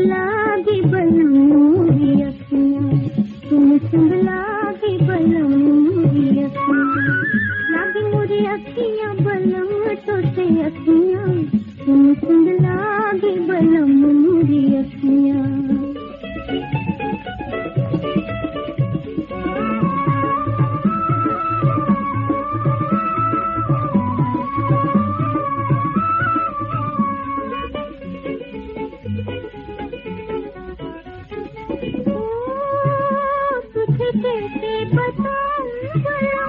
लागे बलम मोरी अखियां, तुम संग लागे बलम मोरी अखियां, लागे मोरी अखियां बलम तो से अखियां, तुम संग लागे बलम मोरी अखियां। कैसे बताऊं बलम,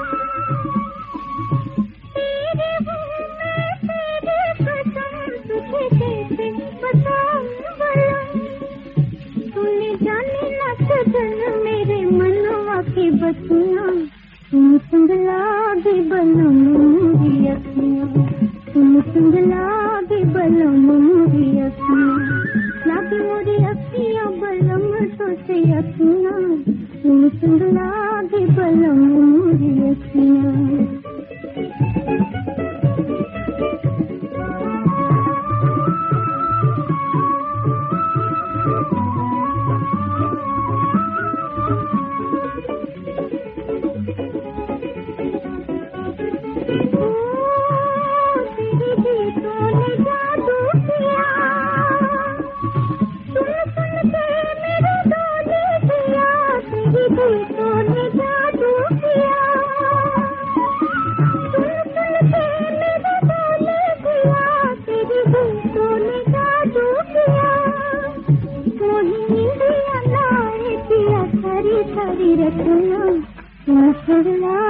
तेरे हूँ मैं तेरे कसम, तुझे कैसे बताऊं बलम, तूने जाने ना सजन मेरे मनवा के बतियां, तुम संग लागे बलम मोरी अखियां, तुम संग लागे बलम मोरी अखियां, लागे मोरी अखियां बलम तो से अखियां, तुम संग लागे बलम मोरी अखियां। तेरी गीतों ने जादू किया, तुम सुन के मेरे डोले किया, तेरी गीतों ने जादू किया, तुम सुन के मेरे डोले किया, तेरी गीतों ने जादू किया, मोहिनी दिया नाए किया सारी सारी रचना, तुम संग